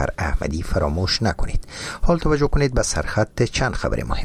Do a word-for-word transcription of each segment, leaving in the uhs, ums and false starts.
احمدی فراموش نکنید. حال توجه کنید به سرخط چند خبر مهم.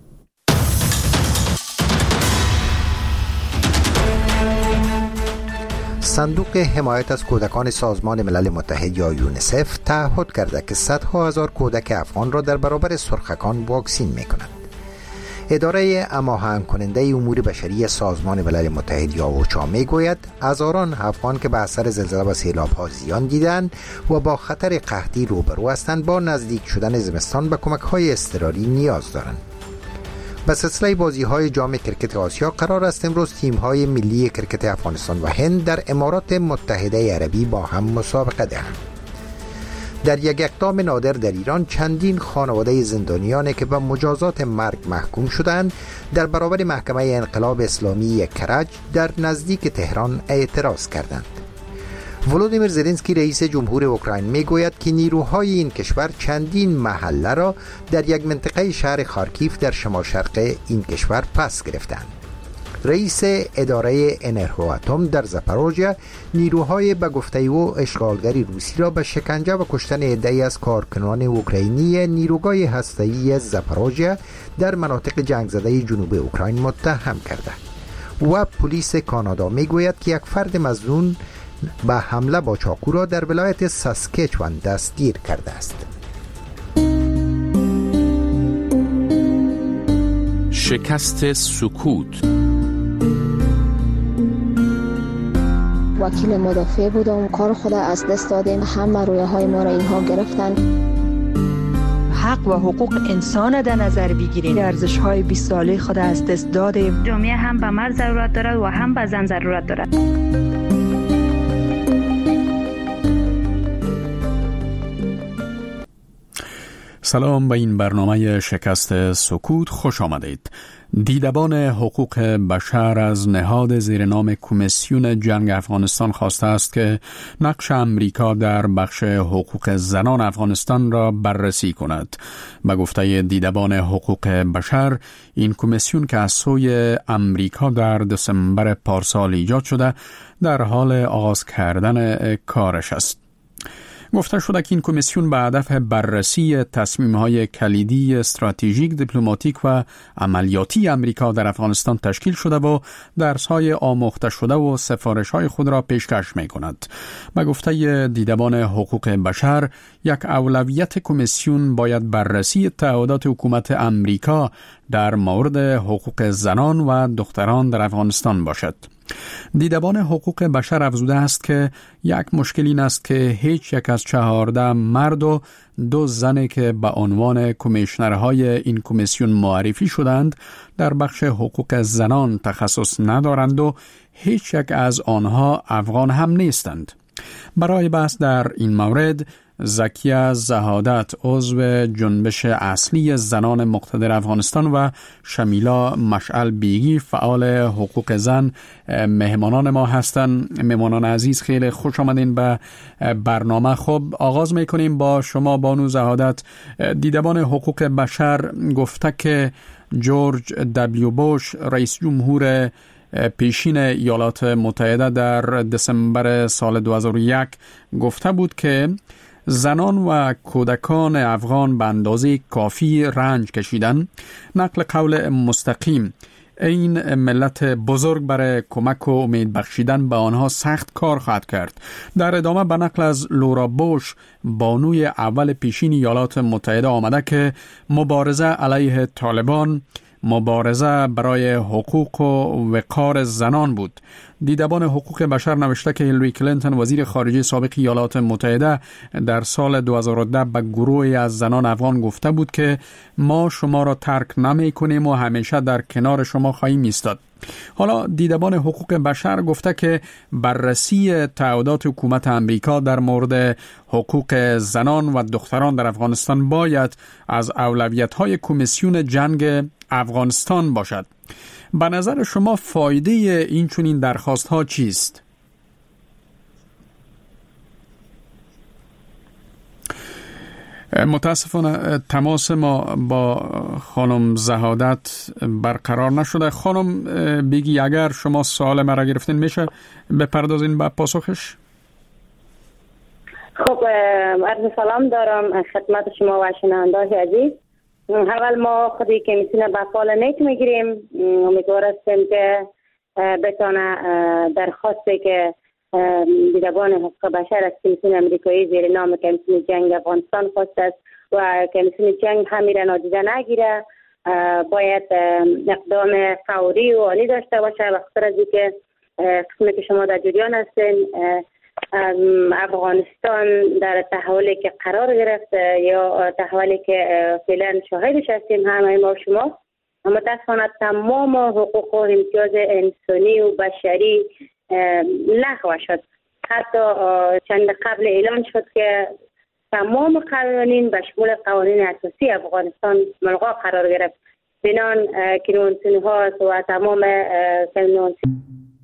صندوق حمایت از کودکان سازمان ملل متحد یا یونیسف تعهد کرده که صدها هزار کودک افغان را در برابر سرخکان واکسین می‌کند. اداره هماهنگ کننده امور بشری سازمان ملل متحد یا اوچا میگوید هزاران افغان که به اثر زلزله و سیلاب‌ها زیان دیدند و با خطر قحطی روبرو هستند با نزدیک شدن زمستان به کمک‌های اضطراری نیاز دارند. به سلسله بازی‌های جام کرکت آسیا قرار است امروز تیم‌های ملی کرکت افغانستان و هند در امارات متحده عربی با هم مسابقه دهند. در یک اقدام نادر در ایران چندین خانواده زندانیانی که به مجازات مرگ محکوم شدند در برابر محکمه انقلاب اسلامی کرج در نزدیک تهران اعتراض کردند. ولودیمیر زلنسکی رئیس جمهور اوکراین میگوید که نیروهای این کشور چندین محله را در یک منطقه شهر خارکیف در شمال شرق این کشور پس گرفتند. رئیس اداره انرژواتم در زاپاروژیا نیروهای به گفته او اشغالگری روسی را به شکنجه و کشتن عده‌ای از کارکنان اوکراینی نیروگاه هسته‌ای زاپاروژیا در مناطق جنگ زده جنوب اوکراین متهم کرده و پلیس کانادا میگوید که یک فرد مظنون به حمله با چاقو را در ولایت ساسکچوان دستگیر کرده است. شکست سکوت. وکیل مدافع بودم، کار خود از دست دادیم، همه رویه های ما را اینها گرفتن. حق و حقوق انسان در نظر بگیریم. ارزش های بیست ساله خود از دست دادیم. جامعه هم به مرد ضرورت دارد و هم به زن ضرورت دارد. سلام به این برنامه شکست سکوت خوش آمدید. دیدبان حقوق بشر از نهاد زیر نام کمیسیون جنگ افغانستان خواسته است که نقش امریکا در بخش حقوق زنان افغانستان را بررسی کند. به گفته دیدبان حقوق بشر، این کمیسیون که از سوی امریکا در دسامبر پارسال ایجاد شده در حال آغاز کردن کارش است. گفته شده که این کمیسیون به هدف بررسی تصمیم‌های کلیدی استراتژیک، دیپلماتیک و عملیاتی امریکا در افغانستان تشکیل شده و درس‌های آموخته شده و سفارش‌های خود را پیشکش می‌کند. به گفته دیدبان حقوق بشر، یک اولویت کمیسیون باید بررسی تعهدات حکومت امریکا در مورد حقوق زنان و دختران در افغانستان باشد. دیدبان حقوق بشر افزوده است که یک مشکل این است که هیچ یک از چهارده مرد و دو زنی که به عنوان کمیشنرهای این کمیسیون معرفی شدند در بخش حقوق زنان تخصص ندارند و هیچ یک از آنها افغان هم نیستند. برای بحث در این مورد زکیه زهادت عضو جنبش اصلی زنان مقتدر افغانستان و شمیلا مشعل بیگی فعال حقوق زن مهمانان ما هستند. مهمانان عزیز خیلی خوش آمدین به برنامه. خب آغاز میکنیم با شما بانو زهادت. دیدبان حقوق بشر گفته که جورج دبلیو بوش رئیس جمهور پیشین ایالات متحده در دسامبر سال دو هزار و یک گفته بود که زنان و کودکان افغان به اندازه کافی رنج کشیدن. نقل قول مستقیم: این ملت بزرگ برای کمک و امید بخشیدن به آنها سخت کار خواهد کرد. در ادامه به نقل از لورا بوش بانوی اول پیشین ایالات متحده آمده که مبارزه علیه طالبان مبارزه برای حقوق و وقار زنان بود. دیدبان حقوق بشر نوشته که هیلاری کلینتون وزیر خارجه سابق ایالات متحده در سال دو هزار و ده به گروهی از زنان افغان گفته بود که ما شما را ترک نمی کنیم و همیشه در کنار شما خواهیم ایستاد. حالا دیدبان حقوق بشر گفته که بررسی تعهدات حکومت امریکا در مورد حقوق زنان و دختران در افغانستان باید از اولویت‌های کمیسیون جنگ افغانستان باشد. به نظر شما فایده این چنین درخواست‌ها چیست؟ متاسفانه تماس ما با خانم زهادت برقرار نشده. خانم بگی اگر شما سوال مرا گرفتین میشه بپردازین به پاسخش؟ خب عرض سلام دارم خدمت شما و شنوندگان عزیز. اول ما خودی کمیسیون بقال نیک میگیریم، امیدوار هستیم که بتانه درخواستی که دیدبان حقوق بشر از کمیسیون امریکایی زیر نام کمیسیون جنگ افغانستان خواسته است و کمیسیون جنگ همیره نادیده نگیره، باید اقدام فوری و عالی داشته باشه. بخاطر از اینکه قسمی که شما در جریان هستین، افغانستان در تحولی که قرار گرفت یا تحولی که فعلا شاهدش هستیم همه ما شما، متاسفانه تمام حقوق و امتیاز انسانی و بشری لغو شد. حتی چند قبل اعلان شد که تمام قوانین به شمول قوانین اساسی افغانستان ملغا قرار گرفت. بنان کنوانسیون ها و تمام کنوانسیون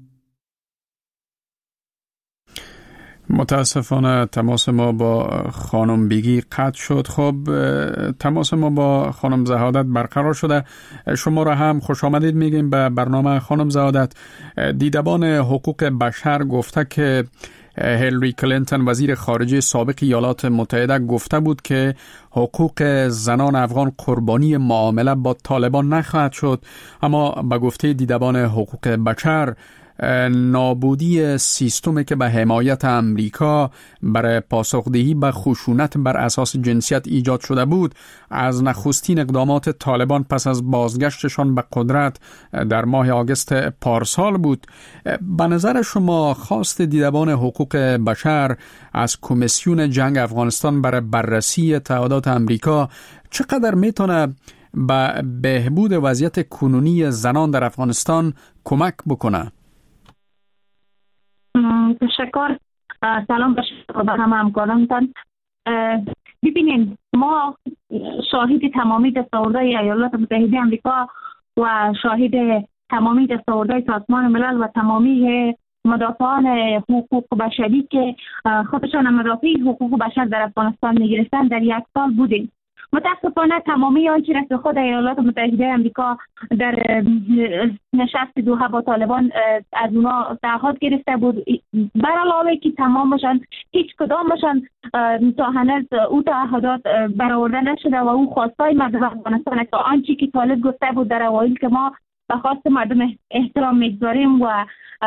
متاسفانه تماس ما با خانم بیگی قطع شد. خب تماس ما با خانم زهادت برقرار شده. شما را هم خوش آمدید میگیم به برنامه. خانم زهادت، دیدبان حقوق بشر گفته که هیلری کلینتون وزیر خارجه سابق ایالات متحده گفته بود که حقوق زنان افغان قربانی معامله با طالبان نخواهد شد، اما به گفته دیدبان حقوق بشر نابودی سیستمی که به حمایت امریکا برای پاسخدهی به خشونت بر اساس جنسیت ایجاد شده بود از نخستین اقدامات طالبان پس از بازگشتشان به قدرت در ماه آگوست پارسال بود. به نظر شما خواست دیدبان حقوق بشر از کمیسیون جنگ افغانستان برای بررسی تعهدات امریکا چقدر میتونه به بهبود وضعیت کنونی زنان در افغانستان کمک بکنه؟ تشکر. سلام به همه همکارانتان. ببینید، ما شاهد تمامی دستاوردهای ایالات متحده آمریکا و شاهد تمامی دستاوردهای سازمان ملل و تمامی مدافعان حقوق بشری که خودشان مدافع حقوق بشر در افغانستان میگرفتن در یک سال بودیم. متاسفانه تمامی آنچه را که خود ایالات متحده آمریکا در نشست دوحه با طالبان از اونا تعهد گرفته بود، بر علاوه که تمامشان هیچ کدامشان تا هنوز او تعهدات برآورده نشده و او خواستای مردم افغانستان که آنچه که طالب گفته بود در اوایل که ما به خواست مردم احترام میگذاریم و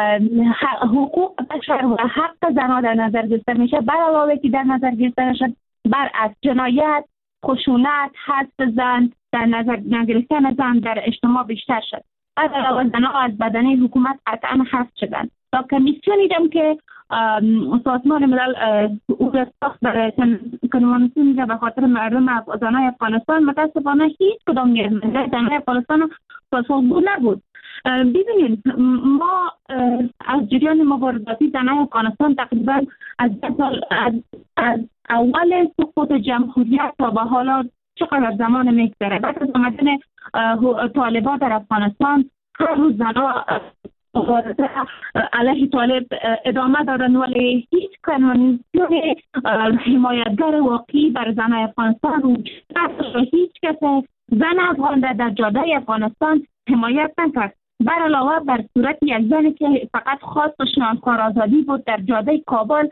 حقوق بشر و حق زنان در نظر گرفته میشه، بر علاوه که در نظر گرفته نشد بر از جنایت، خشونت، حذف زن، در نظر نگرفتن زن در اجتماع بیشتر شد. از علاوه زنها از بدنه حکومت قطعا حذف شدند. تا کمیسیونی دم که سازمان ملل او را ساخت برای کنوانسیونی را به خاطر مردم زنهای افغانستان، متاسفانه هیچ کدام نیازمند زنهای افغانستان پاسخگو نبود. ببینید، ما از جریان مبارزاتی زنهای افغانستان تقریبا از سال از, از اول سقوط جمهوریت تا به حالا چقدر زمان میگذره. بعد از آمدن طالبان در افغانستان هر روز زنها مبارزه علیه طالب ادامه دارن، ولی هیچ کنوانسیون حمایتگر واقعی بر زنهای افغانستان وجود نداشت. هیچ کس زن افغان در جاده افغانستان حمایت نکرد، بر علاوه بر صورت یک زنی که فقط خواست شناسکار آزادی بود در جاده کابل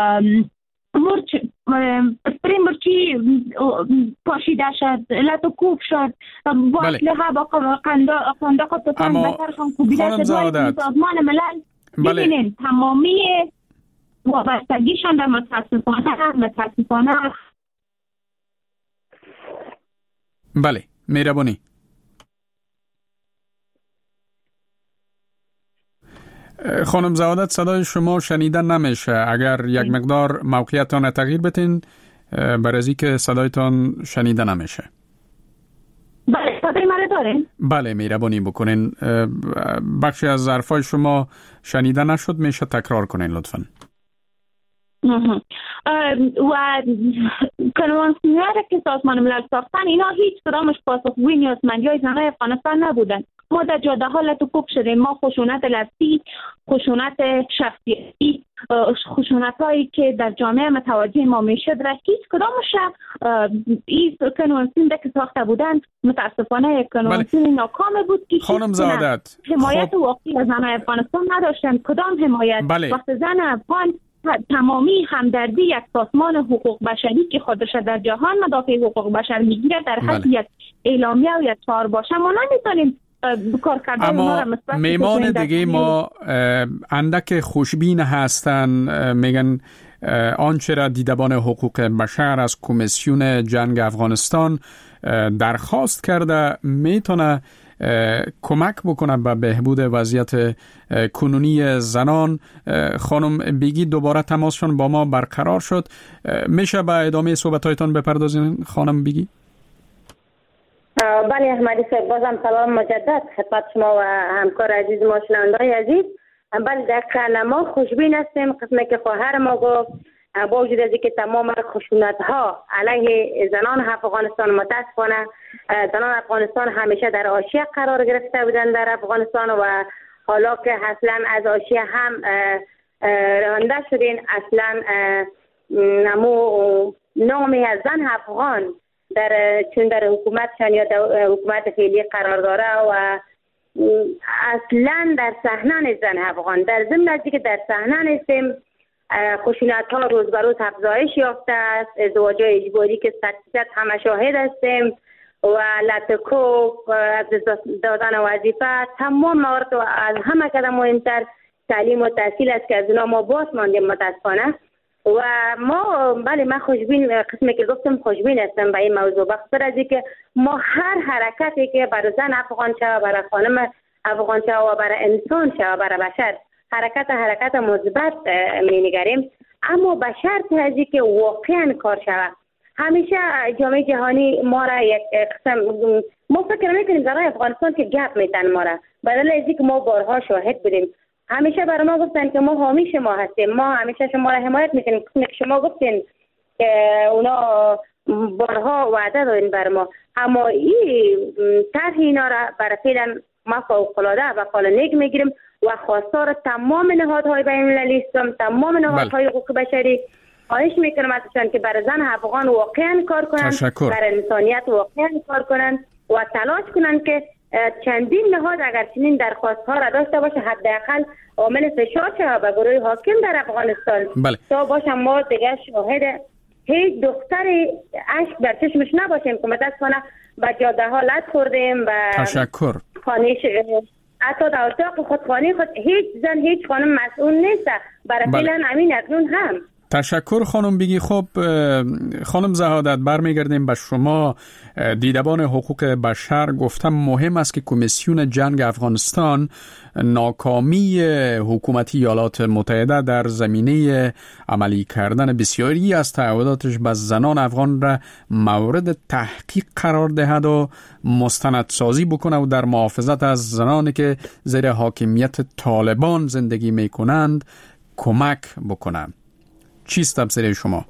مرچ اسپری مرچی پاشیده شد، علت و کوب شد با اسلحه با قنداق تفنگ بسرشان کوبیده شد. سازمان ملل ببینید تمامی وابستگیشان در متاسفانه متاسفانه بله مهربانی. خانم زهادت، صدای شما شنیدن نمیشه. اگر یک مقدار موقعیتان تغییر بتین برای از اینکه صدایتان شنیدن نمیشه. بله، صدای من دارین؟ بله، مهربانی بکنین. بخشی از حرفای شما شنیدن نشد، میشه تکرار کنین لطفاً. و کنوانسیونی که سازمان ملل ساختن، اینا هیچ کدامش پاسخگوی نیازمندی‌های زنهای افغانستان نبودن. ما در جاده ها لط و کوب شدیم. ما خشونت لفظی، خشونت شخصیتی، خشونت هایی که در جامعه متوجه ما میشد را هیچ کدامش این کنوانسیون که ساخته بودن متاسفانه یک کنوانسیون ناکام بود که خانم زهادت حمایت خب... واقعی از زنهای افغانستان نداشتن. کدام حمایت؟ بله. وقت زن افغان تمامی همدردی یک سازمان حقوق بشری که خودش در جهان مدافع حقوق بشر میگیره در حد یک اعلامیه و یک شعار باشه، ما نمیتونیم کار کردن. اما میمان دیگه ما اندک خوشبین هستن، میگن آنچه را دیدبان حقوق بشر از کمیسیون جنگ افغانستان درخواست کرده میتونه کمک بکنه به بهبود وضعیت کنونی زنان. خانم بیگی دوباره تماسشون با ما برقرار شد، میشه به ادامه صحبتایتان بپردازین خانم بیگی؟ بله احمدی صاحب، بازم سلام مجدد خدمت شما و همکار عزیز ما شنونده‌های عزیز. بله دقیقاً ما خوشبین هستیم. قسمی که خواهر ما گفت با وجود از اینکه تمام خشونت‌ها علیه زنان افغانستان، متاسفانه زنان افغانستان همیشه در حاشیه قرار گرفته بودن در افغانستان و حالا که اصلا از حاشیه هم رانده شدین، اصلا نمو نامی از زن افغان در چون در حکومتشان یا در حکومت فعلی قرار داره و اصلا در صحنه زن افغان در ضمن از اینکه در صحنه نیستیم، خشونت ها روز به روز افزایش یافته است. ازدواج اجباری که صد درصد همه شاهد هستیم و لطکوب، از دادن وظیفه، تمام موارد و از همه کده مهمتر تعلیم و تحصیل است که از اونا ما باز ماندیم متاسفانه. و ما بله من خوشبین، قسمی که گفتم خوشبین هستم به این موضوع، بخاطر از اینکه ما هر حرکتی که برای زن افغان شود، برای خانم افغان شود و برای انسان شود، برای بشر حرکت حرکت مثبت می‌نگریم، اما به شرط از اینکه واقعا کار شود. همیشه جامعه جهانی ما را یک قسم ما فکر می‌کنیم در افغانستان که گپ میتن ما را، بدل از اینکه ما بارها شاهد بودیم. همیشه برای ما گفتن که ما حامی شما هستیم، ما همیشه شما را حمایت میکنیم. که شما گفتین که اونا بارها وعده دادن بر ما، اما این طرح اینا را برای فعلا ما فوق‌العاده و قالنیک میگیریم و خواستار تمام نهادهای بین المللی هستم، تمام نهادهای حقوق بشری خواهش میکنم ازشان که برای زن افغان واقعا کار کنن، برای انسانیت واقعا کار کنن و تلاش کنن که چندین نهاد اگر چنین درخواست ها را داشته باشه، حداقل عامل فشار شود به گروه حاکم در افغانستان. بله. تا باشم ما دیگه شاهد هیچ دختری اشک در چشمش نباشیم که متاسفانه به جاده ها لط خوردیم و تشکر خانه حتی در اتاق خود خانه خود هیچ زن هیچ خانم مسئول نیست برای بله. فعلا امین اکنون هم. تشکر خانم بیگی. خب خانم زهادت برمیگردیم به شما. دیدبان حقوق بشر گفتم مهم است که کمیسیون جنگ افغانستان ناکامی حکومت ایالات متحده در زمینه عملی کردن بسیاری از تعهداتش به زنان افغان را مورد تحقیق قرار دهد و مستندسازی بکنه و در محافظت از زنانی که زیر حاکمیت طالبان زندگی می کنند کمک بکنه. چیست تبصره شما؟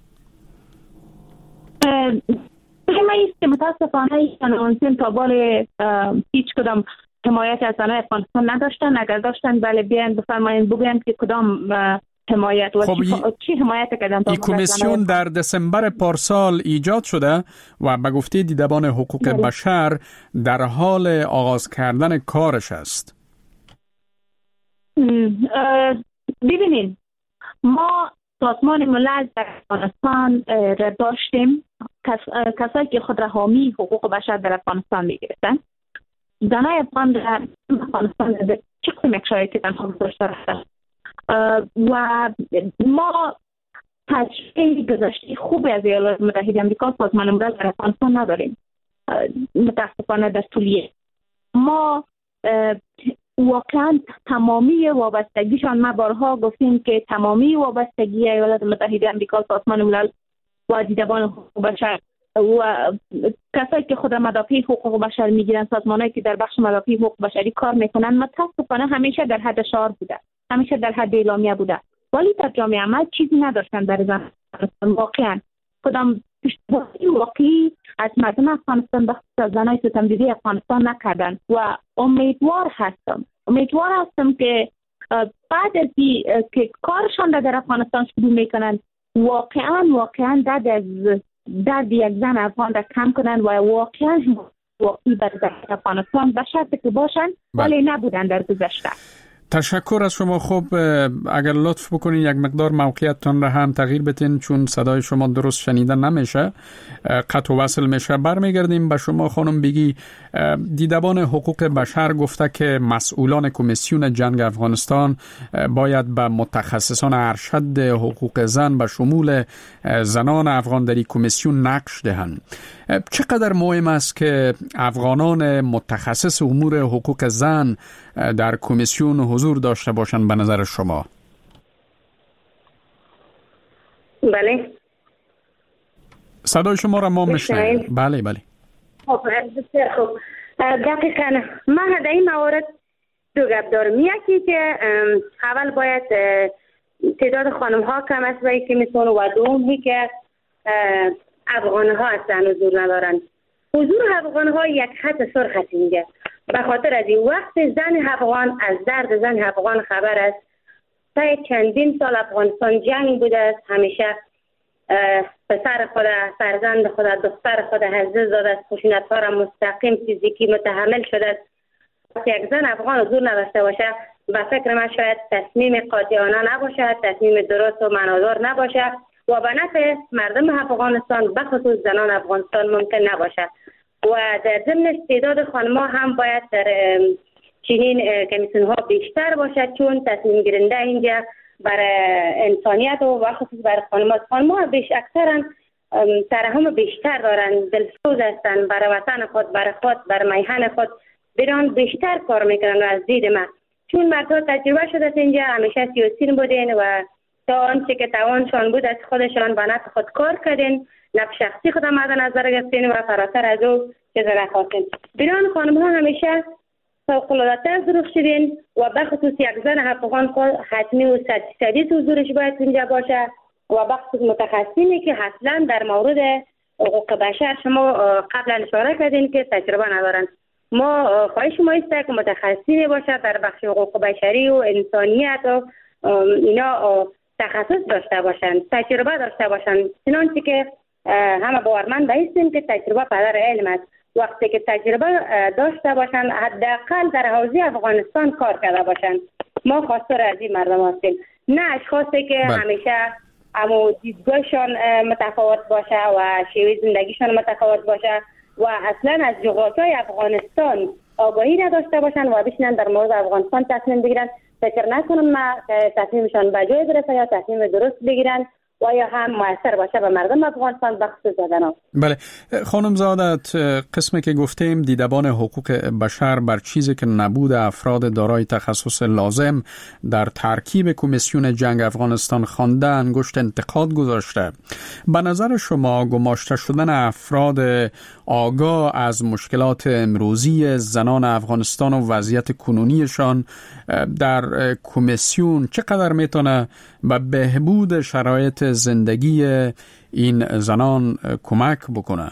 ما ایست که متاسفانه این تا بال هیچ کدام حمایت از زنان افغانستان نداشتن. اگر داشتن بله بیان بفرمایید بگوین که کدام حمایت و خب چی, چی حمایت کردن. این کمیسیون در دسامبر پارسال ایجاد شده و به گفته دیدبان حقوق بله. بشر در حال آغاز کردن کارش است. ببینید ما سازمان ملل در افغانستان را داشتیم، کس، کسایی که خود را حامی حقوق بشر در افغانستان می‌گرفتن. زنای افغان در افغانستان به چه قسم یک شرایطی تنها گذاشته رفتن و ما تجربه گذشته خوبی از ایالات متحده آمریکا سازمان ملل در افغانستان نداریم. متاسفانه در طولیه ما واقعا تمامی وابستگیشان، ما بارها گفتیم که تمامی وابستگی ایالات متحده آمریکا سازمان ملل و دیدبان حقوق بشر و کسایی که خود مدافع حقوق بشر میگیرن، سازمانایی که در بخش مدافع حقوق بشری کار میکنن، متاسفانه همیشه در حد شعار بوده، همیشه در حد اعلامیه بوده، ولی در جامعه عمل چیزی نداشتن برای زنان. واقعا کدام پشتیبانی واقعی از مردم افغانستان بخصوص زنای ستمدیدی افغانستان نکردن و امیدوار هستم امیدوار هستم که بعد از که کارشان در افغانستان شروع میکنن واقعا واقعا درد از درد یک زن افغان را کم کنن و واقعا واقعی برای افغانستان به شرطی که باشن ولی نبودن در گذشته. تشکر از شما. خب اگر لطف بکنین یک مقدار موقعیتتان را هم تغییر بتین، چون صدای شما درست شنیده نمیشه، قطع و وصل میشه. برمیگردیم به شما خانم. بگی دیدبان حقوق بشر گفته که مسئولان کمیسیون جنگ افغانستان باید به متخصصان ارشد حقوق زن به شمول زنان افغان در این کمیسیون نقش دهند. چقدر مهم است که افغانان متخصص امور حقوق زن در کمیسیون حضور داشته باشند به نظر شما؟ بله، صدای شما را ما میشنویم. بله بله. خب خب دقیقاً من در این موارد دو گپ دارم. یکی که اول باید تعداد خانم ها کم است و یکی میتون، و دومی که افغان ها اصلا حضور ندارن. حضور افغان ها یک خط سرخ است اینجا، به خاطر از این وقت زن افغان از درد زن افغان خبر است. تا چندین سال افغانستان جنگ بوده است، همیشه پسر خود، فرزند خود، دختر خود عزیز داده است، خشونت ها را مستقیم فیزیکی متحمل شده است. وقتی یک زن افغان حضور نداشته باشه، به فکر من شاید تصمیم قاطعانه نباشه، تصمیم درست و معنادار نباشه و به نفع مردم افغانستان به خصوص زنان افغانستان ممکن نباشه. و در ضمن تعداد خانم‌ها هم باید در چنین کمیسیون ها بیشتر باشد، چون تصمیم گیرنده اینجا برای انسانیت و به خصوص برای خانم‌ها خانم‌ها بیش اکثرا ترحم بیشتر دارن، دلسوز هستن، برای وطن خود، برای خود، برای میهن خود بران بیشتر کار میکنن. و از دید من چون مردها تجربه شده اینجا همیشه سیاسین بودین و تا آنچه که توانشان بود از خودشان به نفع خود کار کردین، نفع شخصی خود مد نظر گرفتین و فراتر از او چیز نخواستین. بران خانم ها همیشه فوق‌العاده ظروف شدین و به خصوص یک زن افغان خود حتمی و صد صدی حضورش باید اینجا باشه و به خصوص متخصصینی که اصلا در مورد حقوق بشر شما قبلا اشاره کردین که تجربه ندارن. ما خواهش ما است که متخصصینی باشه در بخش حقوق بشری و انسانیت و اینا تخصص داشته باشن، تجربه داشته باشن، چنانچه که همه باورمند بایستیم که تجربه پدر علم است. وقتی که تجربه داشته باشن حداقل در حوزه افغانستان کار کرده باشن. ما خواستار از این مردم هستیم، نه اشخاصی که بله. همیشه اما دیدگاهشان متفاوت باشه و شیوه زندگیشان متفاوت باشه و اصلا از جغرافیای افغانستان آگاهی نداشته باشن و بشینن در مورد افغانستان تصمیم بگیرن. فکر نکنم ما تصمیمشان به جای برسه یا تصمیم درست بگیرن و یا هم موثر باشه به مردم افغانستان بخصوص زدن. بله خانم زادت، قسمی که گفتیم دیدبان حقوق بشر بر چیزی که نبود افراد دارای تخصص لازم در ترکیب کمیسیون جنگ افغانستان خوانده انگشت انتقاد گذاشته. به نظر شما گماشته شدن افراد آگاه از مشکلات امروزی زنان افغانستان و وضعیت کنونیشان در کمیسیون چقدر میتونه به بهبود شرایط زندگی این زنان کمک بکنه؟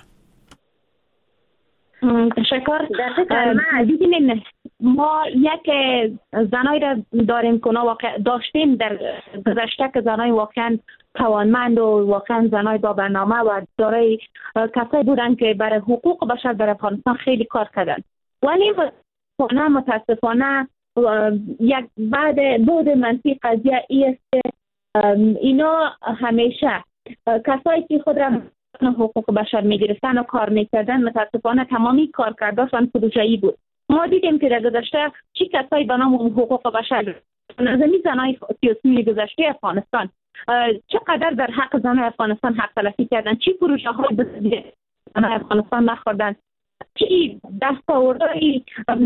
تشکر. دیدیم ما یک زنایی را داریم که واقع داشتیم در گذشته که زنای واقعا توانمند و واقعا زنای با برنامه و دارای کسایی بودن که برای حقوق بشر در افغانستان خیلی کار کردن، ولی متاسفانه متاسفانه یک بعد بود منفی قضیه ای است که اینا همیشه کسایی که خود را حقوق بشر میگرفتن و کار میکردن متاسفانه تمامی کارکردشان پروژه‌ای بود. ما دیدیم که در گذشته چی کسایی به نام حقوق بشر نظامی زنای سیاسی گذشته افغانستان چقدر در حق زنای افغانستان حق تلفی کردن، چی پروژه های بزرگی زنای افغانستان نخوردن، چی دستاوردهای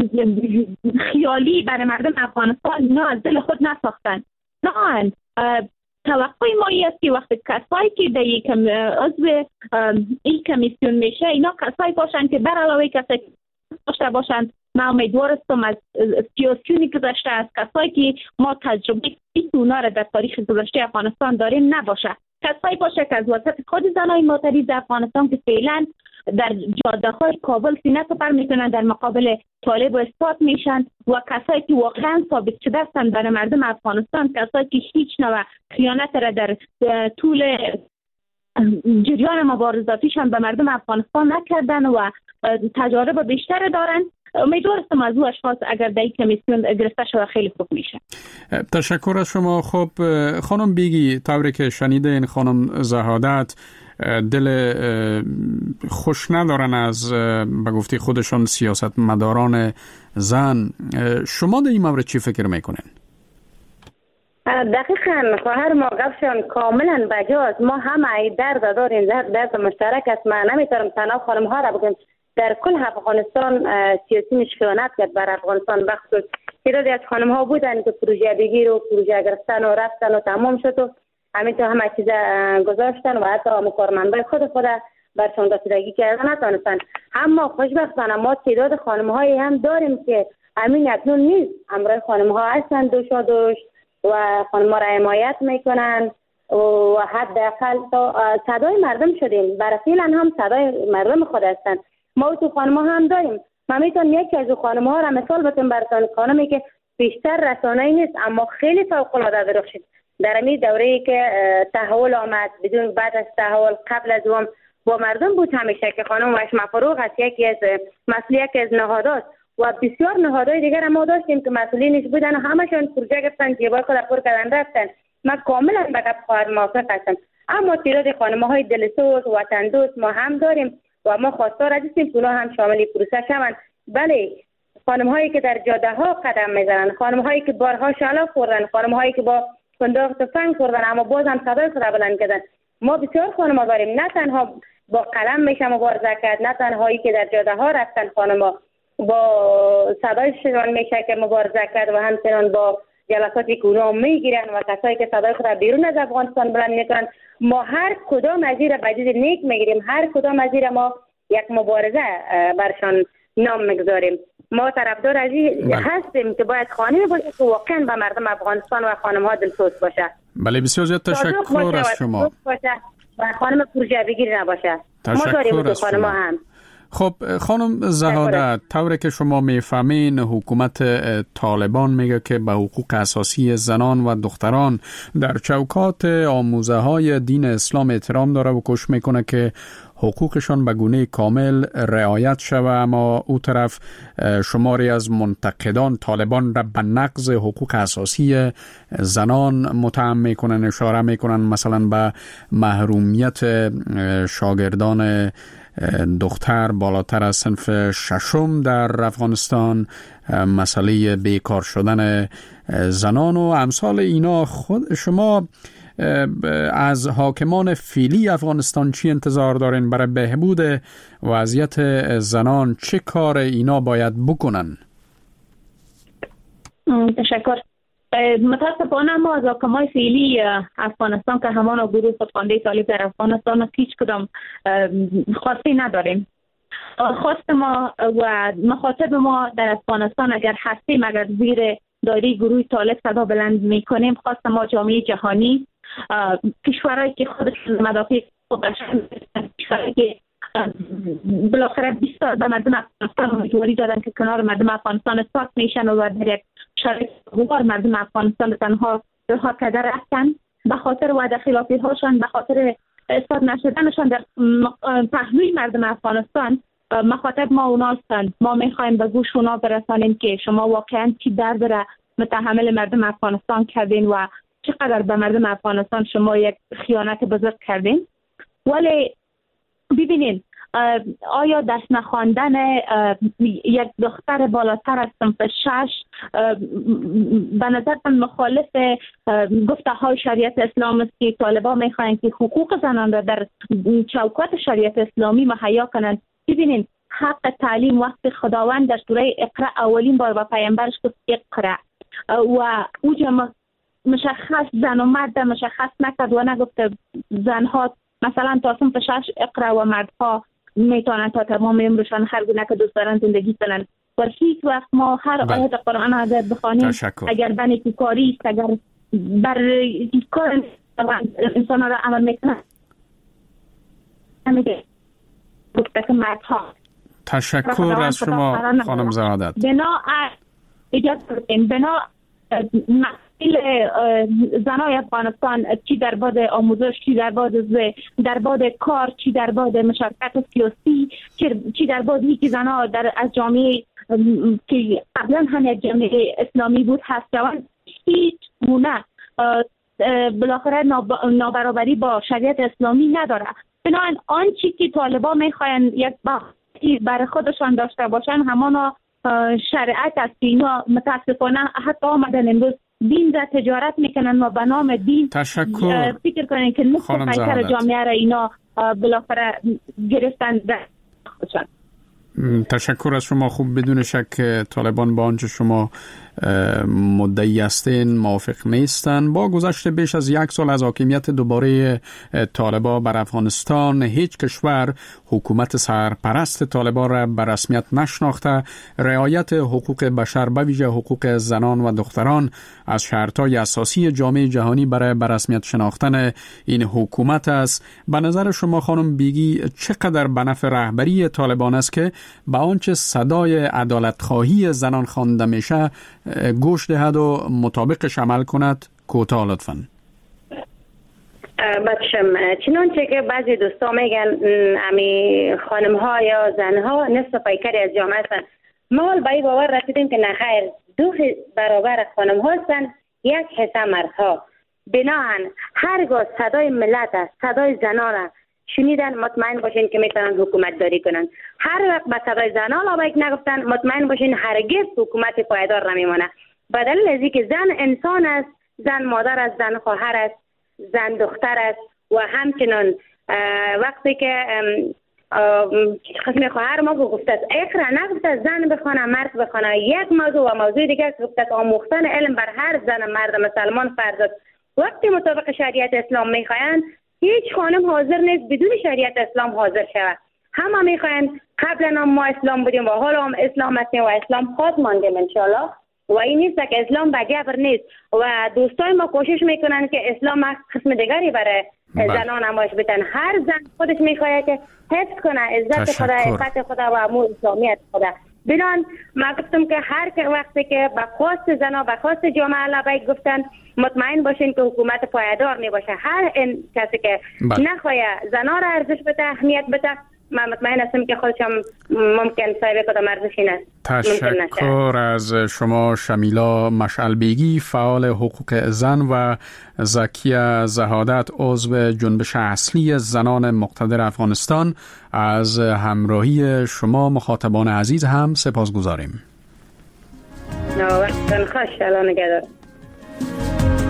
خیالی برای مردم افغانستان اینا از دل خود نساختن. نه توقع ما است که وقتی کسایی که در یک عضو این کمیسیون میشه اینا کسایی باشن که بر علاوه کسایی داشته باشن. ما امیدوار هستم از سیاسیونی گذشته از کسایی که ما تجربه اونا را در تاریخ گذشته افغانستان داریم نباشه، کسایی باشه که از وسط خود زنای معترض افغانستان که فعلا در جاده های کابل سینه سپر میکنن در مقابل طالب و اثبات میشن و کسایی که واقعا ثابت شده هستند برای مردم افغانستان، کسایی که هیچ نوع خیانت را در طول جریان مبارزاتیشان به مردم افغانستان نکردن و تجارب بیشتر دارن. امیدوار هستم از او اشخاص اگر در این کمیسیون گرفته شود خیلی خوب میشه. تشکر از شما. خب خانم بیگی، طوری که شنیده این خانم زهادت دل خوش ندارن از به گفته خودشان سیاست مداران زن، شما در این مورد چی فکر میکنین؟ دقیقاً خواهر ما گفتن کاملا بجاست. ما همه درد داریم، درد مشترک است. من نمیتونم تنها خانم ها را بگم. در کل افغانستان سیاسی مشکلات کرد بر افغانستان. بخصوص تعدادی از خانم ها بودن که پروژه بگیر و پروژه گرفتن و رفتن و تمام شد و همینطور همه چیز گذاشتن و حتی کارمندای خود خود برشان رسیدگی کردن نتونستن. اما خوشبختانه ما تعداد خانم هایی هم داریم که همین اکنون نیست. امروز خانم ها هستن دوشا دوش و خانم ها را حمایت میکنن و حداقل صدای مردم شدیم. برای فعلا هم صدای مردم خود هستن. ما تو خانم ها هم داریم. من میتونم یکی از خانم ها را مثال بزنم براتون. خانمی که بیشتر رسانه‌ای نیست اما خیلی فوق العاده درخشید در این دوره‌ای که تحول آمد، بدون بعد از تحول قبل از اون با مردم بود همیشه، که خانم وشما فروغ است، یکی از مسئولیت از نهادات و بسیار نهادهای دیگر ما داشتیم که مسئولینش بودن و همشون پروژه گرفتن، جیبای خود پر کردن رفتن. من کاملا به گپ خواهر موافق هستم. اما تعداد خانم‌های دلسوز و وطن دوست ما هم داریم و ما خواستار هستیم که اونها هم شامل پروسه شوند. بله، خانم‌هایی که در جاده‌ها قدم می‌زنن، خانم‌هایی که بارها شعله خوردن، خانم‌هایی که با فندق تفنگ خوردن اما باز هم صدای خود بلند کردن. ما بسیار خانم‌ها داریم، نه تنها با قلم میشه مبارزه کرد، نه تنهایی که در جاده‌ها رفتن خانم‌ها با صدایشان میشه که مبارزه کرد و همچنان با جلساتی که اونها میگیرن و کسایی که صدای خود بیرون از افغانستان بلند میکنن. ما هر کدام از این به دید نیک میگیریم، هر کدام از این ما یک مبارزه برشان نام میگذاریم. ما طرفدار از این هستیم که باید خانمی باشه که واقعا به مردم افغانستان و خانم ها دلسوز باشه. بله، بسیار زیاد تشکر از شما. و خانم پروژه بگیر نباشه. ما داریم که خانم هم. خب خانم زهادت، طوری که شما میفهمین حکومت طالبان میگه که به حقوق اساسی زنان و دختران در چوکات آموزه های دین اسلام احترام داره و کوشش میکنه که حقوقشان به گونه کامل رعایت شود، اما او طرف شماری از منتقدان طالبان را به نقض حقوق اساسی زنان متهم میکنن، اشاره میکنن مثلا به محرومیت شاگردان دختر بالاتر از صنف ششم در افغانستان، مسئله بیکار شدن زنان و امثال اینا. خود شما از حاکمان فعلی افغانستان چی انتظار دارین برای بهبود وضعیت زنان؟ چه کار اینا باید بکنن؟ تشکر. متاسفانه ما از حاکمان فعلی افغانستان که همان گروه خودخوانده طالب در افغانستان هیچ کدام خواستی نداریم. خواست ما و مخاطب ما در افغانستان اگر هستیم، اگر زیر دایره گروه طالب صدا بلند میکنیم، خواست ما جامعه جهانی، کشورهایی که خودشون مدافع خودشون، کشورهایی که بالاخره بیست سال به مردم افغانستان امیدواری دادن که کنار مردم افغانستان ساکت میشن و در یک شرایط خوار مردم افغانستان تنها رها کرده رفتن، به خاطر وعده خلافی هاشان، به خاطر اثبات نشدنشان در پهلوی مردم افغانستان، مخاطب ما اونا هستند. ما میخوایم به گوش اونا برسانیم که شما واقعا چی درد را متحمل مردم افغانستان کردین و چقدر به مردم افغانستان شما یک خیانت بزرگ کردین. ولی ببینین، آیا دست نخواندن یک دختر بالاتر از صنف شش به نظر من مخالف گفته های شریعت اسلام است که طالبان میخواین که حقوق زنان را در چوکات شریعت اسلامی مهیا کنند؟ ببینین، حق تعلیم وقت خداوند در سوره اقرا اولین بار با پیامبرش گفت اقرا و اوجا مشخص زن و مرد مشخص نکرد و نگفت زنها مثلا تا صنف شش اقرا و مردها میتونن تا تمام عمرشان هر گونه که دوست دارن زندگی کنن. و هیچ وقت ما هر آیت قرآن اگر بخوانیم، اگر به نیکوکاری است، اگر بر کار انسان را عمل میکنن، نمیگه گفته که مردها. تشکر از شما خانم زهادت. بنا اجازه بدین، بنا مسئول زنای افغانستان، چی در باد آموزش، چی در باد در باد کار، چی در باد مشارکت سیاسی، چی در بادی که زنها در از جامعه که قبلا هم یک جامعه اسلامی بود هست جوان هیچ گونه بالاخره نابرابری با شریعت اسلامی نداره. بنابراین آنچه که طالبان میخواین یک بحثی برای خودشان داشته باشن همان شریعت است که اینا متاسفانه حتی آمدن امروز دین را تجارت میکنن و به نام دین تشکر فکر کنن که نصف قیصر جامعه را اینا بالاخره گرفتن در خودشان. تشکر از شما. خوب بدون شک طالبان با آنچه شما مدعی هستین موافق نیستن. با گذشت بیش از یک سال از حاکمیت دوباره طالبان بر افغانستان، هیچ کشور حکومت سرپرست طالبان را به رسمیت نشناخته. رعایت حقوق بشر به ویژه حقوق زنان و دختران از شرطهای اساسی جامعه جهانی برای به رسمیت شناختن این حکومت است. به نظر شما خانم بیگی چقدر به نفع رهبری طالبان است که به آنچه صدای عدالت خواهی زنان خوانده میشه گوش دهد و مطابقش عمل کند؟ کوتاه لطفاً. بچم چنانچه که بعضی دوستا میگن امی خانم ها یا زن ها نصف پیکری از جامعه هستن، ما حال به این باور رسیدیم که نخیر، دو برابر خانم ها هستن، یک حصه مرد ها. بناهن هرگاه صدای ملت است، صدای زنان شنیدن، مطمئن باشین که میتونن حکومت داری کنن. هر وقت به صدای زنان لابیک نگفتن، مطمئن باشین هرگز حکومت پایدار نمیمونه. به دلیل از اینکه زن انسان است، زن مادر است، زن خواهر است، زن دختر است و همچنان وقتی که قسم خواهر ما گفته است اقرا نگفته زن بخونه مرد بخونه، یک موضوع و موضوع دیگر گفته است آموختن علم بر هر زن مرد مسلمان فرض است. وقتی مطابق شریعت اسلام میخواین هیچ خانم حاضر نیست بدون شریعت اسلام حاضر شود. همه میخواین قبلا ما اسلام بودیم و حالا هم اسلام هستیم و اسلام خود ماندیم انشالله و این نیست که اسلام به جبر نیست و دوستای ما کوشش میکنن که اسلام قسم دیگری برای زنان نمایش بدن. هر زن خودش میخواد که حفظ کنه عزت خدا، عفت خدا و امور اسلامیت خدا. بنان ما گفتم که هر وقتی که به خواست زنا به خواست جامعه لبیک گفتن، مطمئن باشین که حکومت پایدار نباشه. هر این کسی که نخواهی زنا را ارزش بده، اهمیت بده، من مطمئن هستم که خودشم ممکن صاحب کدام ارزشی است. تشکر از شما شمیلا مشعل بیگی، فعال حقوق زن، و زکیه زهادت، عضو جنبش اصلی زنان مقتدر افغانستان. از همراهی شما مخاطبان عزیز هم سپاسگزاریم. نه وقتاً خوش. الله نگهدار.